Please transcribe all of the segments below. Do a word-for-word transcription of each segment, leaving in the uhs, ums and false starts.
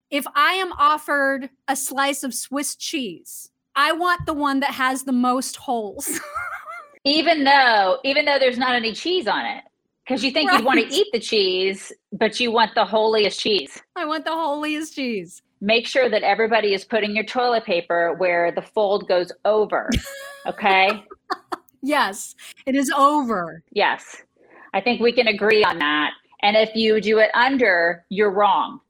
if I am offered a slice of Swiss cheese, I want the one that has the most holes. Even though, even though there's not any cheese on it, because you think Right. you'd want to eat the cheese, but you want the holiest cheese. I want the holiest cheese. Make sure that everybody is putting your toilet paper where the fold goes over. Okay? Yes, it is over. Yes. I think we can agree on that. And if you do it under, you're wrong.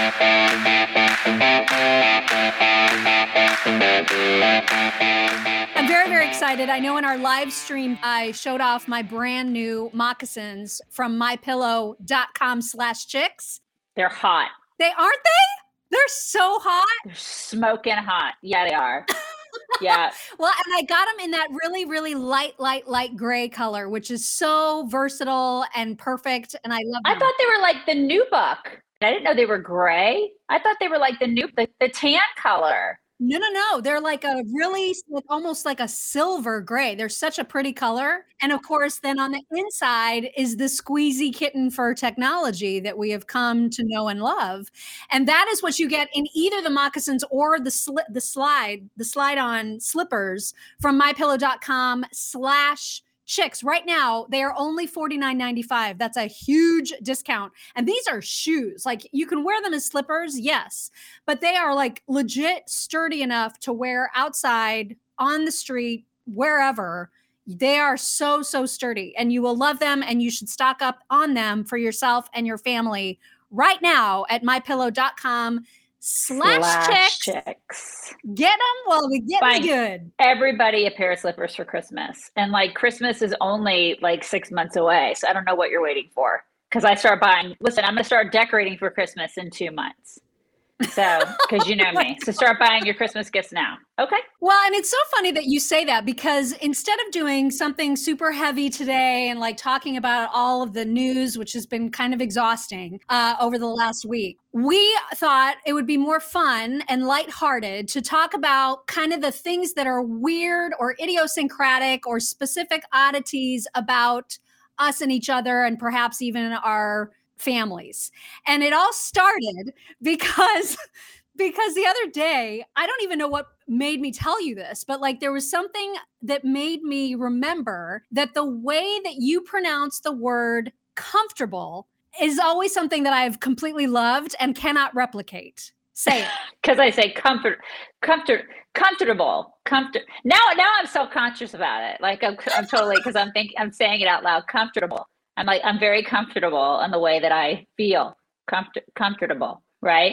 I'm very, very excited. I know in our live stream, I showed off my brand new moccasins from mypillow.com slash chicks. They're hot. They aren't they? They're so hot. They're smoking hot. Yeah, they are. Yeah. Well, and I got them in that really, really light, light, light gray color, which is so versatile and perfect. And I love them. I thought they were like the nubuck. I didn't know they were gray. I thought they were like the new, the, the tan color. No, no, no. They're like a really, like almost like a silver gray. They're such a pretty color. And of course, then on the inside is the squeezy kitten fur technology that we have come to know and love. And that is what you get in either the moccasins or the sli- the slide, the slide on slippers from mypillow.com slash chicks. Right now, they are only forty-nine ninety-five. That's a huge discount. And these are shoes. Like you can wear them as slippers, yes, but they are like legit sturdy enough to wear outside, on the street, wherever. They are so, so sturdy and you will love them and you should stock up on them for yourself and your family right now at mypillow.com slash chicks. chicks. Get them while we get Fine. me good. Everybody a pair of slippers for Christmas. And like Christmas is only like six months away. So I don't know what you're waiting for. Because I start buying, listen, I'm going to start decorating for Christmas in two months. So, because you know me. So start buying your Christmas gifts now. Okay. Well, and it's so funny that you say that because instead of doing something super heavy today and like talking about all of the news, which has been kind of exhausting uh, over the last week, we thought it would be more fun and lighthearted to talk about kind of the things that are weird or idiosyncratic or specific oddities about us and each other and perhaps even our families. And it all started because because the other day, I don't even know what made me tell you this, but like there was something that made me remember that the way that you pronounce the word comfortable is always something that I've completely loved and cannot replicate. Say it. Because I say comfort, comfort, comfortable, comfort. Now, now I'm self-conscious about it. Like I'm, I'm totally, because I'm thinking, I'm saying it out loud. Comfortable. I'm like, I'm very comfortable in the way that I feel comfort, comfortable, right?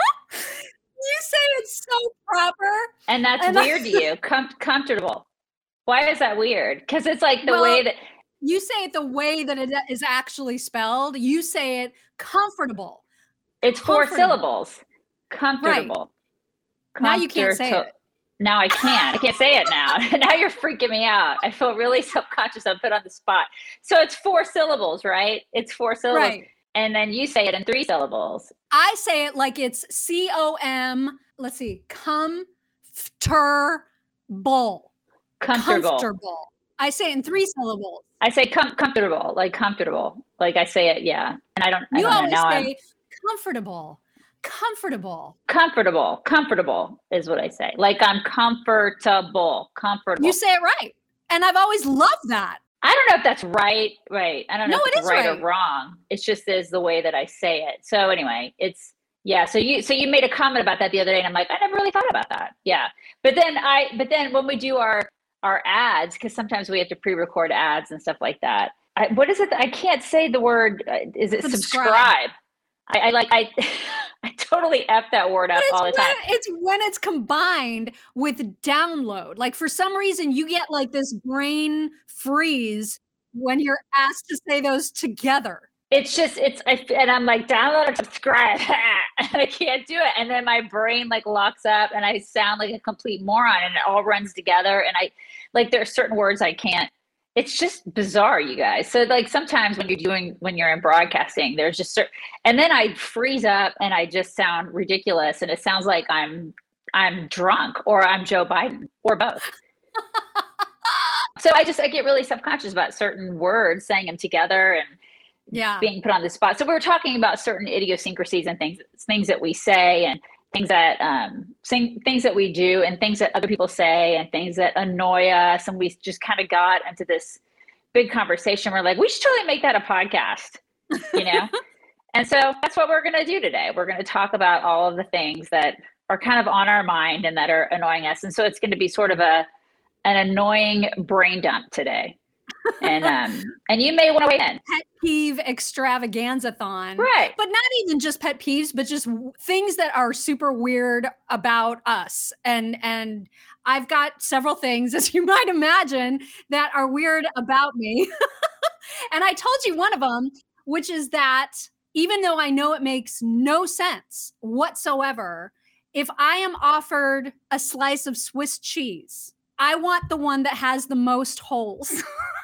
You say it's so proper. And that's and weird I- to you. Com- comfortable. Why is that weird? Because it's like the Well, way that you say it the way that it is actually spelled. You say it comfortable. it's four Comfortable. syllables. Comfortable. Now you can't say Comforta- it. Now I can't. I can't say it now. Now you're freaking me out. I feel really self-conscious. I'm put on the spot. So it's four syllables, right? It's four syllables. Right. And then you say it in three syllables. I say it like it's C O M, let's see, comfortable. Comfortable. Comfortable. I say it in three syllables. I say com- comfortable, like comfortable. Like I say it, yeah. And I don't, I You don't know. always Now say I'm comfortable. Comfortable. comfortable. Comfortable is what I say. Like I'm comfortable. Comfortable. You say it right. And I've always loved that. I don't know if that's right. Right. I don't know No, if it it's is right, right. or wrong. It's just is the way that I say it. So anyway, it's yeah. So you so you made a comment about that the other day, and I'm like, I never really thought about that. Yeah. But then I but then when we do our our ads, because sometimes we have to pre-record ads and stuff like that. I, what is it? I can't say the word. Uh, is it Subscribe. subscribe? I, I like I I totally F that word up But it's all the when, time. it's when it's combined with download. Like for some reason, you get like this brain freeze when you're asked to say those together. It's just it's I, and I'm like download and subscribe and I can't do it, and then my brain like locks up and I sound like a complete moron and it all runs together, and I like there are certain words I can't. It's just bizarre, you guys. So like sometimes when you're doing when you're in broadcasting, there's just certain, and then I freeze up and I just sound ridiculous, and it sounds like I'm I'm drunk or I'm Joe Biden or both. So I just I get really self-conscious about certain words, saying them together, and Yeah. being put on the spot. So we were talking about certain idiosyncrasies and things, things that we say and things that, um, sing, things that we do and things that other people say and things that annoy us. And we just kind of got into this big conversation. We're like, we should totally make that a podcast, you know? And so that's what we're going to do today. We're going to talk about all of the things that are kind of on our mind and that are annoying us. And so it's going to be sort of a, an annoying brain dump today. And um and you may want to weigh in. Pet peeve extravaganza-thon. Right. But not even just pet peeves, but just w- things that are super weird about us. And and I've got several things, as you might imagine, that are weird about me. And I told you one of them, which is that even though I know it makes no sense whatsoever, if I am offered a slice of Swiss cheese, I want the one that has the most holes.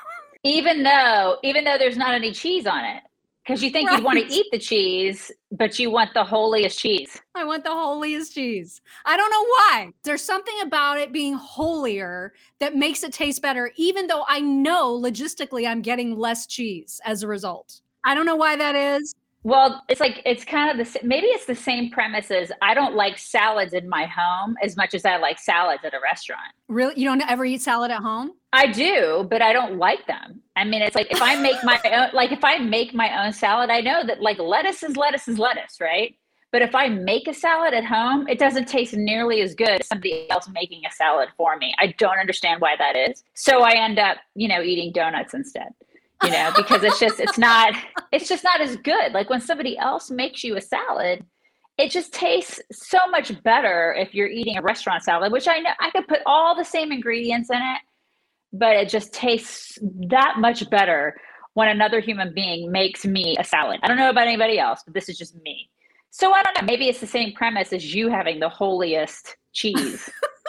Even though, even though there's not any cheese on it, because you think Right. you'd want to eat the cheese, but you want the holiest cheese. I want the holiest cheese. I don't know why. There's something about it being holier that makes it taste better, even though I know logistically I'm getting less cheese as a result. I don't know why that is. Well, it's like, it's kind of the, sa- maybe it's the same premise as I don't like salads in my home as much as I like salads at a restaurant. Really? You don't ever eat salad at home? I do, but I don't like them. I mean, it's like if I make my own, like if I make my own salad, I know that like lettuce is lettuce is lettuce, right? But if I make a salad at home, it doesn't taste nearly as good as somebody else making a salad for me. I don't understand why that is. So I end up, you know, eating donuts instead, you know, because it's just, it's not, it's just not as good. Like when somebody else makes you a salad, it just tastes so much better if you're eating a restaurant salad, which I know I could put all the same ingredients in it, but it just tastes that much better when another human being makes me a salad. I don't know about anybody else, but this is just me. So I don't know, maybe it's the same premise as you having the holiest cheese.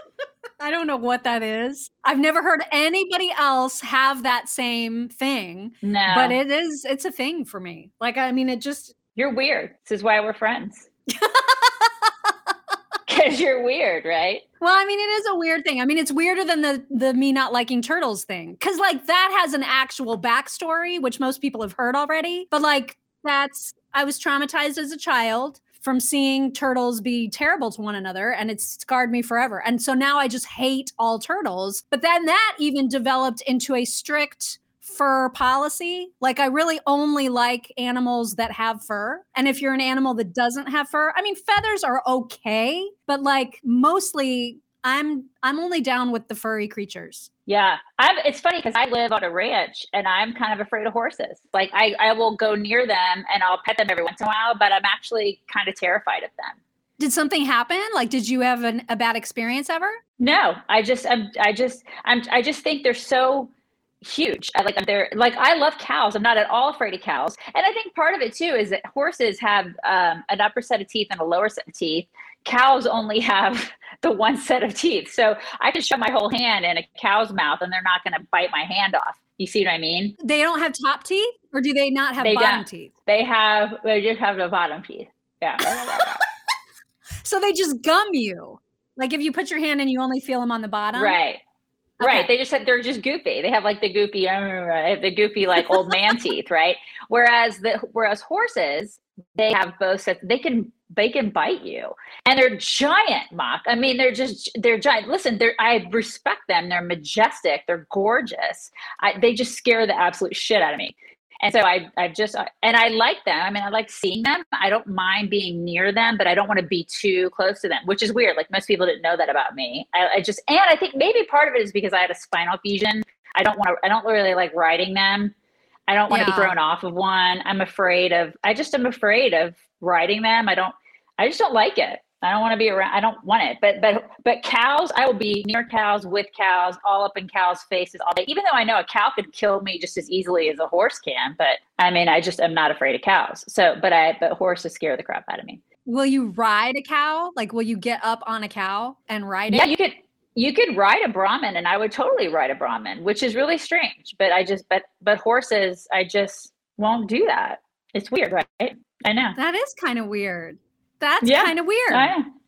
I don't know what that is. I've never heard anybody else have that same thing, No, but it is, it's a thing for me. Like, I mean, it just, you're weird. This is why we're friends. Because you're weird, right? well, I mean, it is a weird thing. I mean, it's weirder than the the me not liking turtles thing. Cause like that has an actual backstory, which most people have heard already. But like that's, I was traumatized as a child from seeing turtles be terrible to one another, and it's scarred me forever. And so now I just hate all turtles. But then that even developed into a strict fur policy. Like I really only like animals that have fur. And if you're an animal that doesn't have fur, I mean, feathers are okay, but like mostly I'm I'm only down with the furry creatures. Yeah. I'm, it's funny because I live on a ranch and I'm kind of afraid of horses. Like I, I will go near them and I'll pet them every once in a while, but I'm actually kind of terrified of them. Did something happen? Like, did you have an, a bad experience ever? No, I just, I'm, I just, I'm, I just think they're so huge. I like, they're like, I love cows. I'm not at all afraid of cows. And I think part of it too is that horses have um, an upper set of teeth and a lower set of teeth. Cows only have the one set of teeth. So I can shove my whole hand in a cow's mouth and they're not going to bite my hand off. You see what I mean? They don't have top teeth, or do they not have They bottom don't. teeth? They have, they just have the bottom teeth. Yeah. So they just gum you. Like if you put your hand in, you only feel them on the bottom. Right. Okay. Right. They just said they're just goofy. They have like the goofy, uh, the goofy like old man teeth, right? Whereas the whereas horses, they have both sets. They can they can bite you, and they're giant, Mock. I mean, they're just they're giant. Listen, they're I respect them. They're majestic. They're gorgeous. I, they just scare the absolute shit out of me. And so I, I just, and I like them. I mean, I like seeing them. I don't mind being near them, but I don't want to be too close to them, which is weird. Like most people didn't know that about me. I, I just, and I think maybe part of it is because I had a spinal fusion. I don't want to, I don't really like riding them. I don't want to Yeah. be thrown off of one. I'm afraid of, I just am afraid of riding them. I don't, I just don't like it. I don't want to be around. I don't want it. But but but cows, I will be near cows, with cows, all up in cows' faces all day. Even though I know a cow could kill me just as easily as a horse can. But I mean, I just am not afraid of cows. So, but I but horses scare the crap out of me. Will you ride a cow? Like, will you get up on a cow and ride Yeah, it? you could you could ride a Brahmin, and I would totally ride a Brahmin, which is really strange. But I just but but horses, I just won't do that. It's weird, right? I know. That is kind of weird. That's Yeah, kind of weird. I know.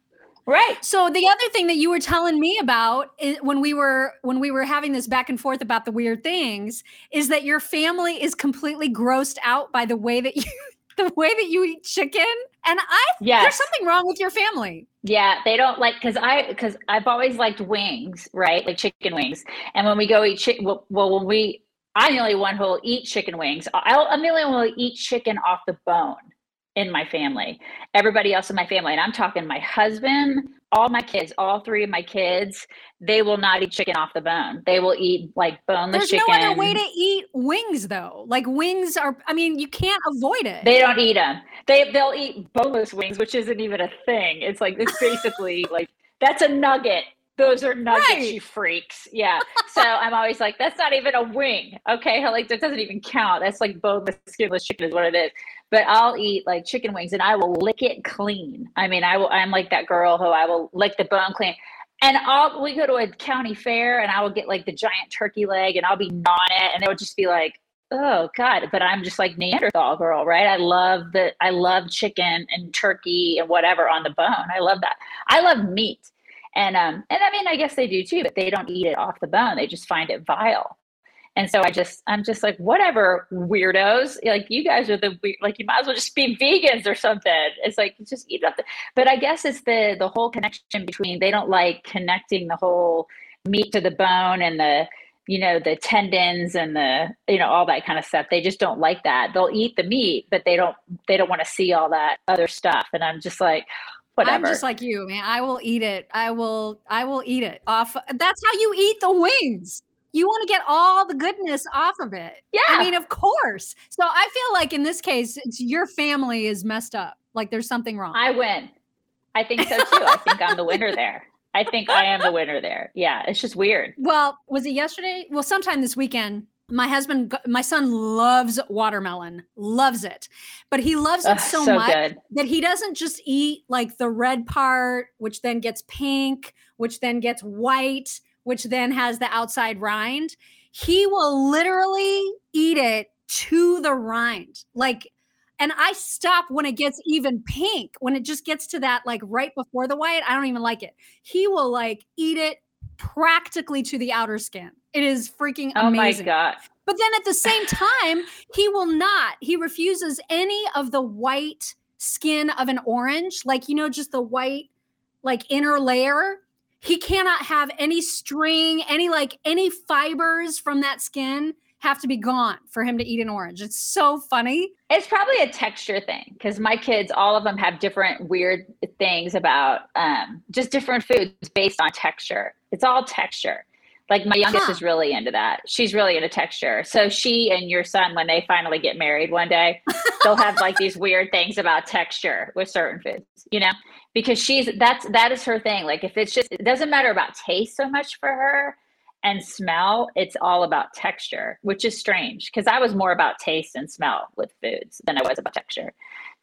Right. So the other thing that you were telling me about is when we were when we were having this back and forth about the weird things is that your family is completely grossed out by the way that you the way that you eat chicken. And I there's Yes. something wrong with your family. Yeah, they don't like because I because I've always liked wings, right? Like chicken wings. And when we go eat chicken, well, well, when we, I'm the only one who will eat chicken wings. I'll, I'm the only one who will eat chicken off the bone in my family. Everybody else in my family, and I'm talking my husband, all my kids, all three of my kids, they will not eat chicken off the bone. They will eat like boneless There's chicken. no other way to eat wings though. Like wings are, I mean, you can't avoid it. They don't eat them. They, they'll eat boneless wings, which isn't even a thing. It's like, it's basically like, that's a nugget. Those are nuggets, Right. you freaks. Yeah. So I'm always like, that's not even a wing. Okay. Like that doesn't even count. That's like boneless, skinless chicken is what it is. But I'll eat like chicken wings and I will lick it clean. I mean, I will, I'm like that girl who I will lick the bone clean. And I'll, we go to a county fair and I will get like the giant turkey leg and I'll be gnawing it and it would just be like, oh God, but I'm just like Neanderthal girl, right? I love the, I love chicken and turkey and whatever on the bone. I love that. I love meat. And, um, and I mean, I guess they do too, but they don't eat it off the bone. They just find it vile. And so I just, I'm just like, whatever, weirdos, like you guys are the, like, you might as well just be vegans or something. It's like, just eat up. The, but I guess it's the, the whole connection between, they don't like connecting the whole meat to the bone and the, you know, the tendons and the, you know, all that kind of stuff. They just don't like that. They'll eat the meat, but they don't, they don't want to see all that other stuff. And I'm just like, whatever. I'm just like you, man. I will eat it. I will, I will eat it off. That's how you eat the wings. You want to get all the goodness off of it. Yeah. I mean, of course. So I feel like in this case, it's your family is messed up. Like there's something wrong. I win. I think so too. I think I'm the winner there. I think I am the winner there. Yeah. It's just weird. Well, was it yesterday? Well, sometime this weekend, my husband, my son loves watermelon, loves it, but he loves it Ugh, so, so much good. that he doesn't just eat like the red part, which then gets pink, which then gets white, which then has the outside rind. He will literally eat it to the rind. Like, and I stop when it gets even pink, when it just gets to that, like right before the white, I don't even like it. He will like eat it practically to the outer skin. It is freaking amazing. Oh my God. But then at the same time, he will not, he refuses any of the white skin of an orange, like, you know, just the white, like inner layer. He cannot have any string, any like any fibers from that skin have to be gone for him to eat an orange. It's so funny. It's probably a texture thing because my kids, all of them have different weird things about um, just different foods based on texture. It's all texture. Like my youngest Huh. is really into that. She's really into texture. So she and your son, when they finally get married one day, they'll have like these weird things about texture with certain foods, you know, because she's, that's, that is her thing. Like if it's just, it doesn't matter about taste so much for her and smell, it's all about texture, which is strange because I was more about taste and smell with foods than I was about texture.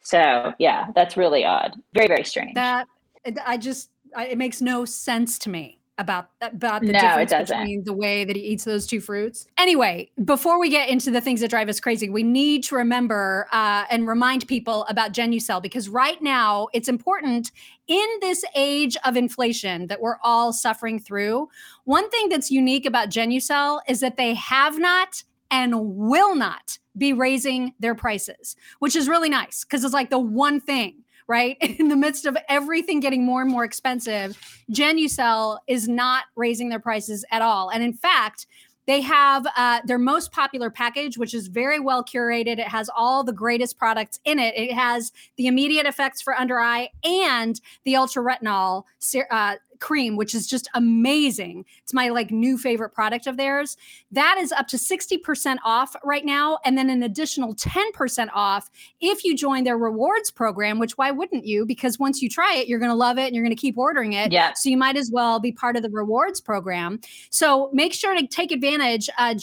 So yeah, that's really odd. Very, very strange. That I just, I, it makes no sense to me about about the No, it difference doesn't. between the way that he eats those two fruits. Anyway, before we get into the things that drive us crazy, we need to remember uh, and remind people about Genucel because right now it's important in this age of inflation that we're all suffering through. One thing that's unique about Genucel is that they have not and will not be raising their prices, which is really nice because it's like the one thing. Right? In the midst of everything getting more and more expensive, Genucel is not raising their prices at all. And in fact, they have uh, their most popular package, which is very well curated. It has all the greatest products in it. It has the immediate effects for under eye and the ultra retinol uh, cream, which is just amazing. It's my like new favorite product of theirs. That is up to sixty percent off right now. And then an additional ten percent off if you join their rewards program, which why wouldn't you? Because once you try it, you're going to love it and you're going to keep ordering it. Yeah. So you might as well be part of the rewards program. So make sure to take advantage, uh,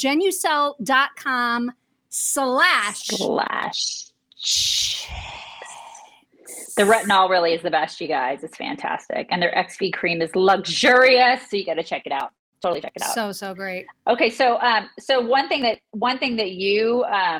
genucel.com slash Slash. The retinol really is the best, you guys. It's fantastic. And their X V cream is luxurious. So you got to check it out. Totally check it out. So, so great. Okay. So, um, so one thing that, one thing that you, um,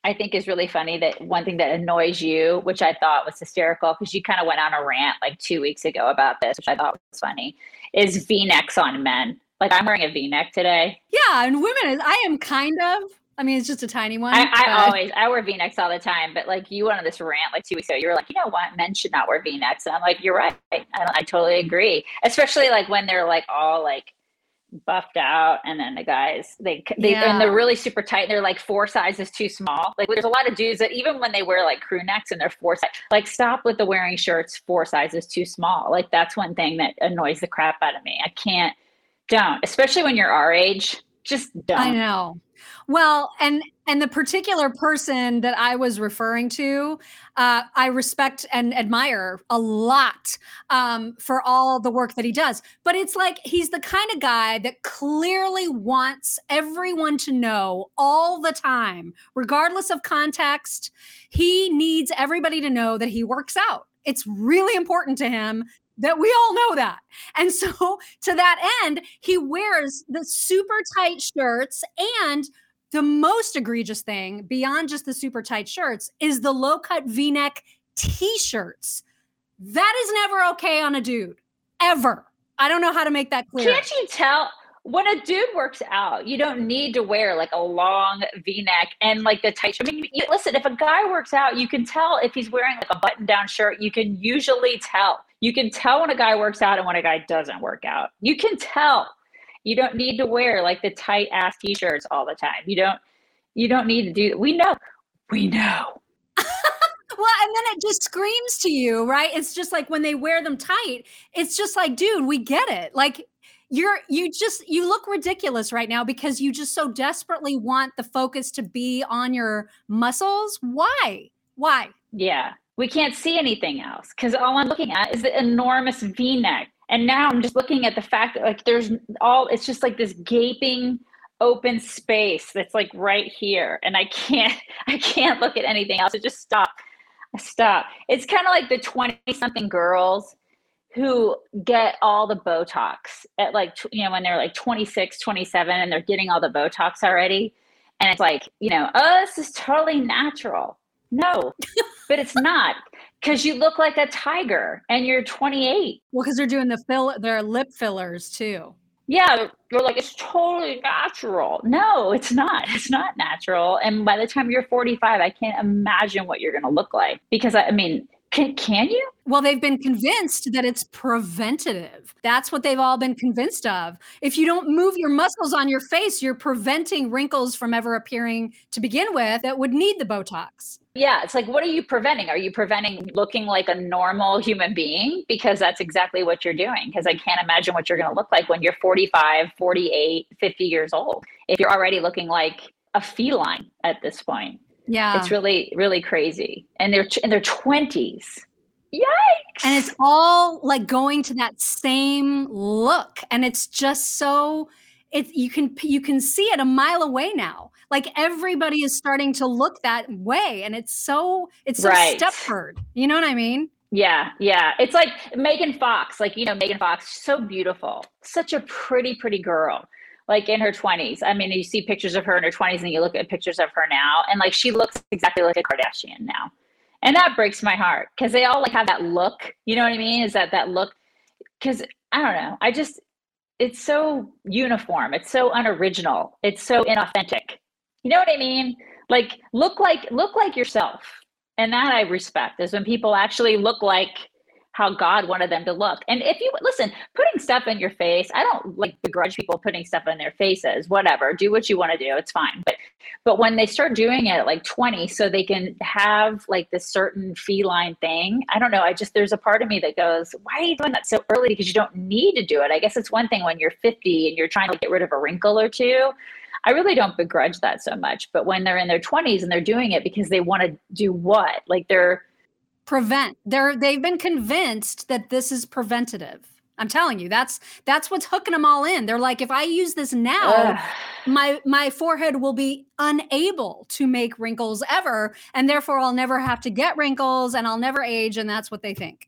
I think is really funny that one thing that annoys you, which I thought was hysterical, because you kind of went on a rant like two weeks ago about this, which I thought was funny, is V-necks on men. Like I'm wearing a V-neck today. Yeah, and women is I am kind of. I mean, it's just a tiny one. I, I but... always I wear V-necks all the time, but like you went on this rant like two weeks ago. You were like, you know what, men should not wear V-necks, and I'm like, you're right. I, I totally agree, especially like when they're like all like buffed out, and then the guys they they Yeah. and they're really super tight, and they're like four sizes too small. Like there's a lot of dudes that even when they wear like crew necks and they're four size, like stop with the wearing shirts four sizes too small. Like that's one thing that annoys the crap out of me. I can't, don't, especially when you're our age. Just don't. I know. Well, and and the particular person that I was referring to, uh, I respect and admire a lot um, for all the work that he does. But it's like he's the kind of guy that clearly wants everyone to know all the time, regardless of context. He needs everybody to know that he works out. It's really important to him that we all know that. And so to that end, he wears the super tight shirts, and the most egregious thing beyond just the super tight shirts is the low cut V-neck t-shirts. That is never okay on a dude, ever. I don't know how to make that clear. Can't you tell when a dude works out, you don't need to wear like a long V-neck and like the tight shirt. I mean, you, listen, if a guy works out, you can tell if he's wearing like a button down shirt. You can usually tell. You can tell when a guy works out and when a guy doesn't work out. You can tell. You don't need to wear like the tight ass t-shirts all the time. You don't, you don't need to do that. We know, we know. Well, and then it just screams to you, right? It's just like when they wear them tight, it's just like, dude, we get it. Like you're, you just, you look ridiculous right now because you just so desperately want the focus to be on your muscles. Why? Why? Yeah. We can't see anything else because all I'm looking at is the enormous V-neck. And now I'm just looking at the fact that like there's all, it's just like this gaping open space that's like right here. And I can't, I can't look at anything else. So just stop, stop. It's kind of like the twenty something girls who get all the Botox at like, you know, when they're like twenty-six, twenty-seven and they're getting all the Botox already. And it's like, you know, oh, this is totally natural. No, but it's not, because you look like a tiger and you're twenty-eight. Well, because they're doing the fill, their lip fillers too. Yeah, you're like, it's totally natural. No, it's not. It's not natural. And by the time you're forty-five, I can't imagine what you're going to look like. Because, I, I mean, can, can you? Well, they've been convinced that it's preventative. That's what they've all been convinced of. If you don't move your muscles on your face, you're preventing wrinkles from ever appearing to begin with that would need the Botox. Yeah, it's like, what are you preventing? Are you preventing looking like a normal human being? Because that's exactly what you're doing. Because I can't imagine what you're going to look like when you're forty-five, forty-eight, fifty years old. If you're already looking like a feline at this point. Yeah. It's really, really crazy. And they're in their twenties. Yikes. And it's all like going to that same look. And it's just so, it, you can, you can see it a mile away now. Like everybody is starting to look that way. And it's so, it's so right. Stepford. You know what I mean? Yeah. Yeah. It's like Megan Fox, like, you know, Megan Fox, so beautiful, such a pretty, pretty girl. Like in her twenties. I mean, you see pictures of her in her twenties and you look at pictures of her now and like she looks exactly like a Kardashian now. And that breaks my heart because they all like have that look. You know what I mean? Is that that look? Because I don't know. I just, it's so uniform. It's so unoriginal. It's so inauthentic. You know what I mean? Like look like, look like yourself. And that I respect is when people actually look like how God wanted them to look. And if you listen, putting stuff in your face, I don't like begrudge people putting stuff in their faces, whatever, do what you want to do. It's fine. But, but when they start doing it at like twenty, so they can have like this certain feline thing, I don't know. I just, there's a part of me that goes, why are you doing that so early? Because you don't need to do it. I guess it's one thing when you're fifty and you're trying to get rid of a wrinkle or two. I really don't begrudge that so much. But when they're in their twenties and they're doing it because they want to do what? Like they're, prevent. They're they've been convinced that this is preventative. I'm telling you, that's that's what's hooking them all in. They're like, if I use this now, Ugh. my my forehead will be unable to make wrinkles ever, and therefore I'll never have to get wrinkles and I'll never age, and that's what they think.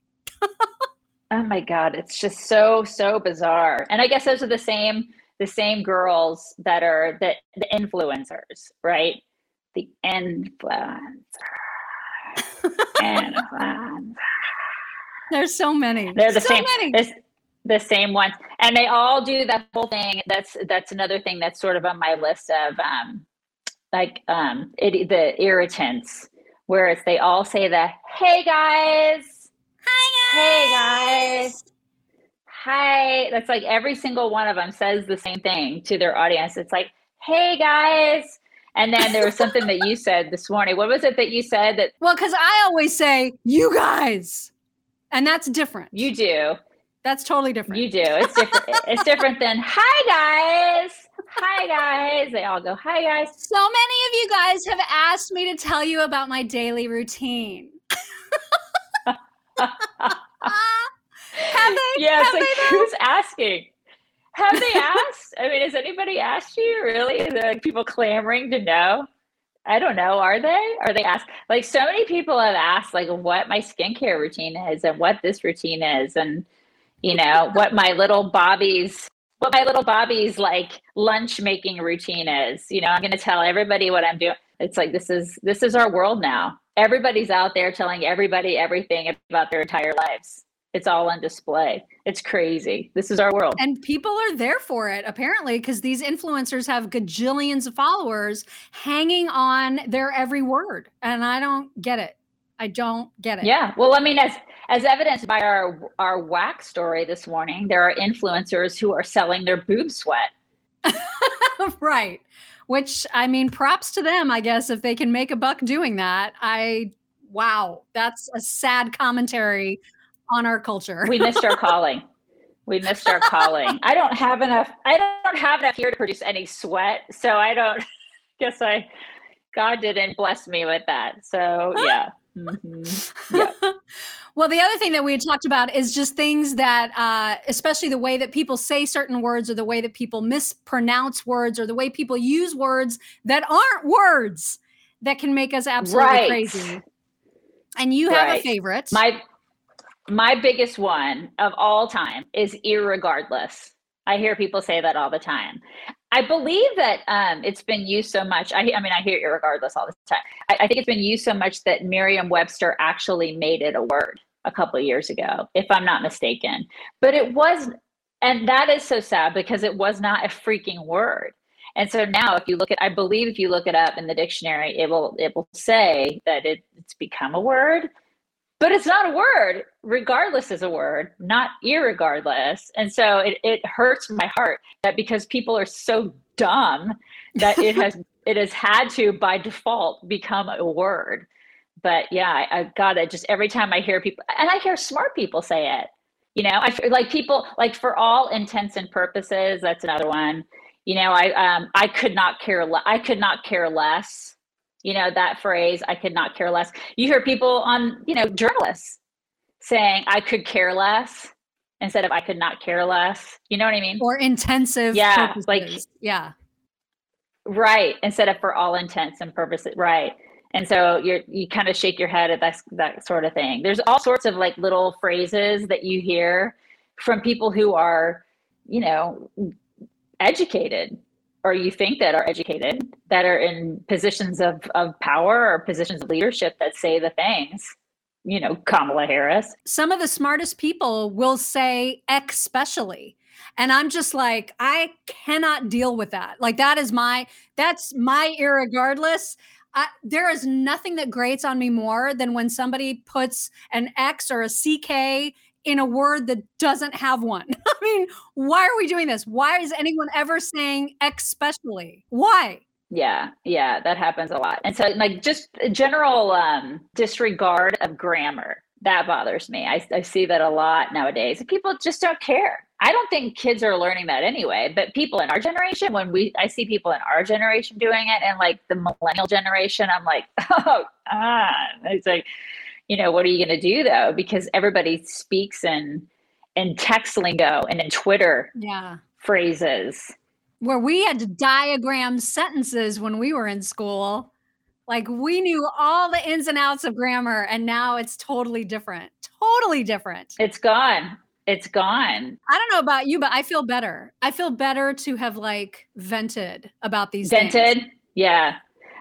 Oh my God, it's just so so bizarre. And I guess those are the same the same girls that are the, the influencers, right? The influencer. Influencer. There's so many. They're the so same. Many. This, the same ones, and they all do that whole thing. That's that's another thing that's sort of on my list of um, like um, it, the irritants, where it's they all say the "Hey guys, Hi hey guys, hi." That's like every single one of them says the same thing to their audience. It's like, "Hey guys." And then there was something that you said this morning. What was it that you said that? Well, because I always say "you guys," and that's different. You do. That's totally different. You do. It's different. It's different than "Hi guys, hi guys." They all go, "Hi guys." So many of you guys have asked me to tell you about my daily routine. have they? Yeah, have it's like, they who's asking? Have they asked? I mean, has anybody asked you? Really? Is there like people clamoring to know? I don't know. Are they? Are they asked? Like so many people have asked, like, what my skincare routine is and what this routine is, and you know what my little Bobby's, what my little Bobby's like lunch making routine is. You know, I'm going to tell everybody what I'm doing. It's like this is this is our world now. Everybody's out there telling everybody everything about their entire lives. It's all on display. It's crazy. This is our world. And people are there for it, apparently, because these influencers have gajillions of followers hanging on their every word. And I don't get it. I don't get it. Yeah. Well, I mean, as as evidenced by our our wax story this morning, there are influencers who are selling their boob sweat. Right. Which, I mean, props to them, I guess, if they can make a buck doing that. I, wow, that's a sad commentary on our culture. We missed our calling. We missed our calling. I don't have enough. I don't have enough here to produce any sweat. So I don't guess I, God didn't bless me with that. So yeah. Mm-hmm. Yeah. Well, the other thing that we had talked about is just things that, uh, especially the way that people say certain words or the way that people mispronounce words or the way people use words that aren't words that can make us absolutely right. crazy. And you have right. a favorite. My My biggest one of all time is irregardless. I hear people say that all the time. I believe that um, it's been used so much. I, I mean, I hear irregardless all the time. I, I think it's been used so much that Merriam-Webster actually made it a word a couple of years ago, if I'm not mistaken. But it was, and that is so sad because it was not a freaking word. And so now if you look at, I believe if you look it up in the dictionary, it will, it will say that it, it's become a word. But it's not a word. Regardless is a word, not irregardless. And so it, it hurts my heart that because people are so dumb that it has it has had to by default become a word. But yeah, I, I've got it. Just every time I hear people, and I hear smart people say it, you know, I feel like people like for all intents and purposes. That's another one. You know, I um I could not care. Le- I could not care less. You know, that phrase, I could not care less. You hear people on, you know, journalists saying, I could care less instead of I could not care less. You know what I mean? Or intensive yeah, purposes. Like, yeah. Right. Instead of for all intents and purposes. Right. And so you're, you kind of shake your head at that, that sort of thing. There's all sorts of like little phrases that you hear from people who are, you know, educated, or you think that are educated, that are in positions of, of power or positions of leadership that say the things, you know, Kamala Harris. Some of the smartest people will say especially. And I'm just like, I cannot deal with that. Like that is my, that's my irregardless. I, there is nothing that grates on me more than when somebody puts an X or a C K in a word that doesn't have one. I mean, why are we doing this? Why is anyone ever saying especially? Why? Yeah, yeah, that happens a lot. And so like just general um, disregard of grammar, that bothers me. I, I see that a lot nowadays. People just don't care. I don't think kids are learning that anyway, but people in our generation, when we, I see people in our generation doing it and like the millennial generation, I'm like, oh, ah, it's like, you know, what are you going to do though? Because everybody speaks in, in text lingo and in Twitter yeah. phrases. Where we had to diagram sentences when we were in school. Like we knew all the ins and outs of grammar and now it's totally different. Totally different. It's gone. It's gone. I don't know about you, but I feel better. I feel better to have like vented about these vented. things. Yeah.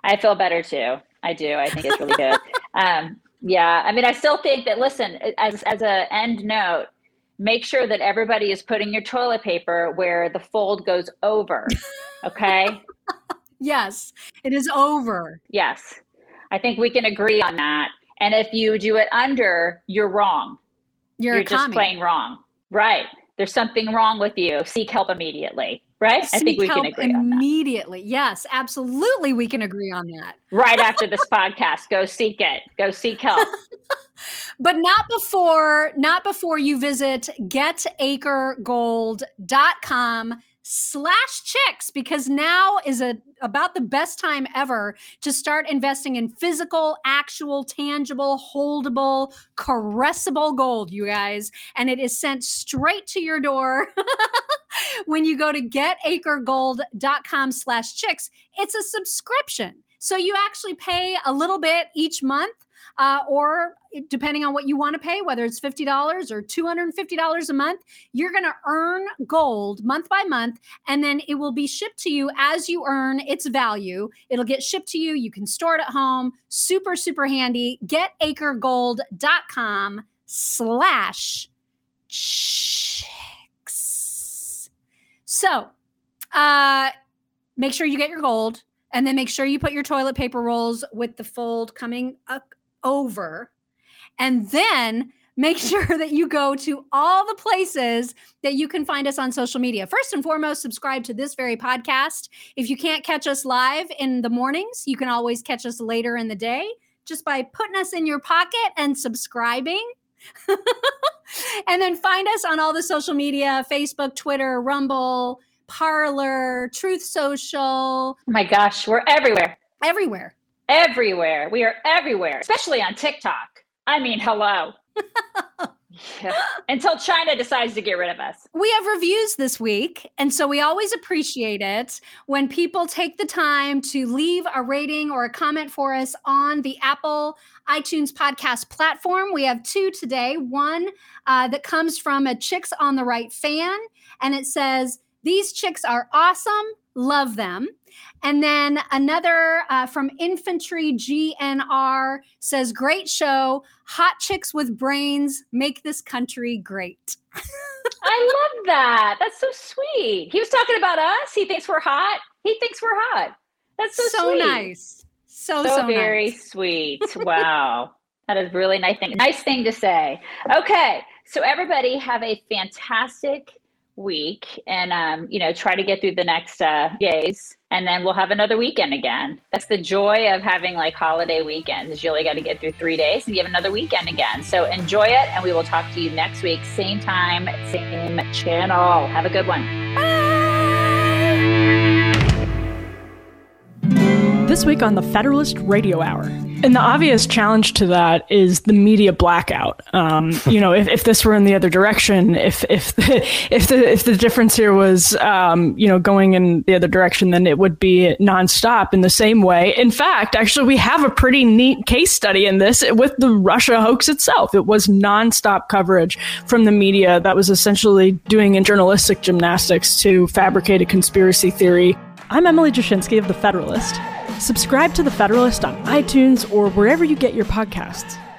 I feel better too. I do. I think it's really good. Um, yeah. I mean, I still think that, listen, as, as a end note, make sure that everybody is putting your toilet paper where the fold goes over. Okay. Yes, it is over. Yes. I think we can agree on that. And if you do it under, you're wrong. You're, you're a just commie. plain wrong. Right. There's something wrong with you. Seek help immediately. Right? Seek I think we help can agree on that. Immediately. Yes, absolutely. We can agree on that. Right after this podcast, go seek it. Go seek help. But not before, not before you visit getacregold.com slash chicks, because now is a about the best time ever to start investing in physical, actual, tangible, holdable, caressable gold, you guys. And it is sent straight to your door when you go to getacregold.com slash chicks. It's a subscription. So you actually pay a little bit each month. Uh, or depending on what you want to pay, whether it's fifty dollars or two hundred fifty dollars a month, you're going to earn gold month by month, and then it will be shipped to you as you earn its value. It'll get shipped to you. You can store it at home. Super, super handy. getacregold.com slash chicks. So uh, make sure you get your gold, and then make sure you put your toilet paper rolls with the fold coming up over, and then make sure that you go to all the places that you can find us on social media. First and foremost, subscribe to this very podcast. If you can't catch us live in the mornings, you can always catch us later in the day just by putting us in your pocket and subscribing. And then find us on all the social media: Facebook, Twitter, Rumble, Parler, Truth Social. Oh my gosh, we're everywhere. Everywhere. Everywhere. We are everywhere, especially on TikTok. I mean, hello. Yeah. Until China decides to get rid of us. We have reviews this week, and so we always appreciate it when people take the time to leave a rating or a comment for us on the Apple iTunes podcast platform. We have two today. One uh, that comes from a Chicks on the Right fan, and it says, "These chicks are awesome. Love them." And then another uh, from Infantry G N R says, "Great show. Hot chicks with brains make this country great." I love that. That's so sweet. He was talking about us. He thinks we're hot. He thinks we're hot. That's so, so sweet. nice. So, so, so very nice. sweet. Wow. That is really nice thing. Nice thing to say. Okay. So everybody have a fantastic week, and um, you know, try to get through the next uh, days, and then we'll have another weekend again. That's the joy of having like holiday weekends, is you only got to get through three days and you have another weekend again. So enjoy it, and we will talk to you next week, same time, same channel. Have a good one. This week on the Federalist Radio Hour. And the obvious challenge to that is the media blackout. Um, you know, if, if this were in the other direction, if if the, if the if the difference here was, um, you know, going in the other direction, then it would be nonstop in the same way. In fact, actually, we have a pretty neat case study in this with the Russia hoax itself. It was nonstop coverage from the media that was essentially doing journalistic gymnastics to fabricate a conspiracy theory. I'm Emily Jashinsky of The Federalist. Subscribe to The Federalist on iTunes or wherever you get your podcasts.